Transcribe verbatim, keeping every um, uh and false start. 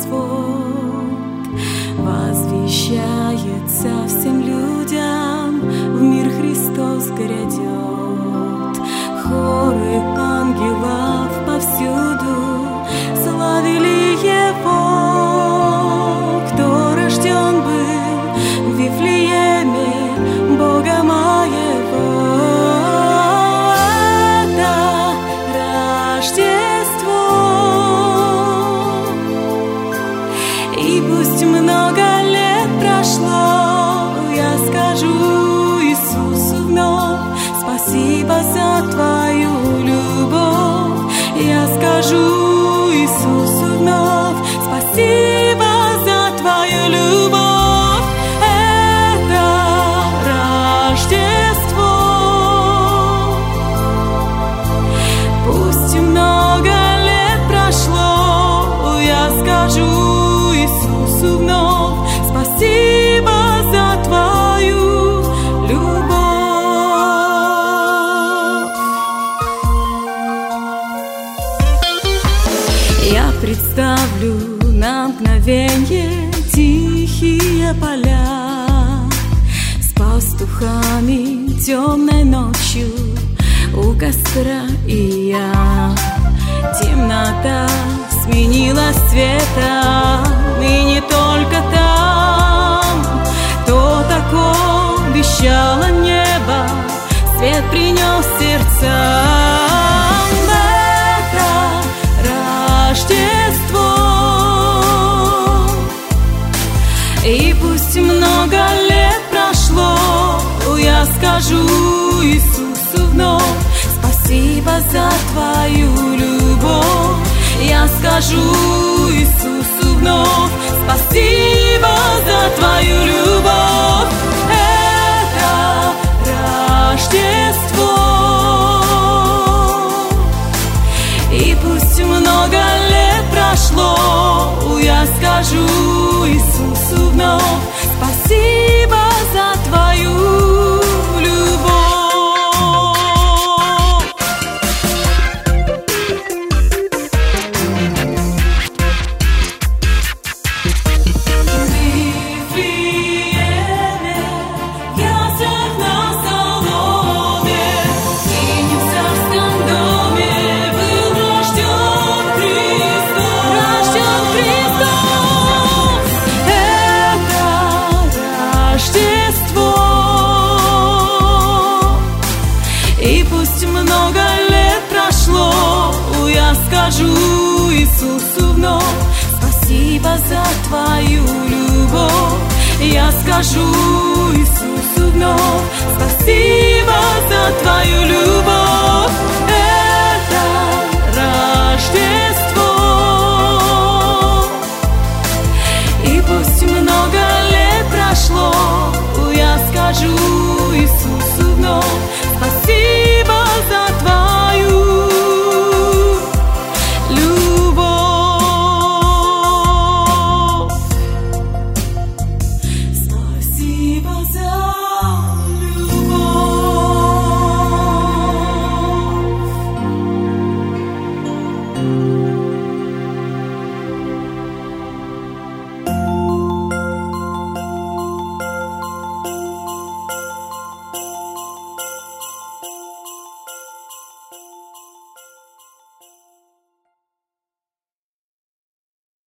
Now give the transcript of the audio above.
свод возвещается всем людям, в мир Христос грядет. Хоры ангелов повсюду славили Его, кто рожден был в Вифлееме Бога моего. Это Рождество, и пусть много лет прошло, я скажу Иисусу вновь спасибо за Твою любовь. Я скажу Иисусу вновь спасибо за Твою любовь. Это Рождество. Пусть много лет прошло, я скажу Иисусу вновь спасибо за Твою любовь. Я представлю на мгновенье тихие поля с пастухами темной ночью у костра, и я. Темнота сменилась светом, и не только там. То такое обещало небо, свет принес сердцам. Это Рождество. И пусть много лет прошло, я скажу Иисусу вновь спасибо за Твою любовь. Я скажу Иисусу вновь спасибо за Твою любовь. Это Рождество. И пусть много лет прошло, я скажу Иисусу вновь спасибо за Твою любовь. И пусть много лет прошло, я скажу Иисусу вновь спасибо за Твою любовь. Я скажу Иисусу вновь спасибо за Твою любовь.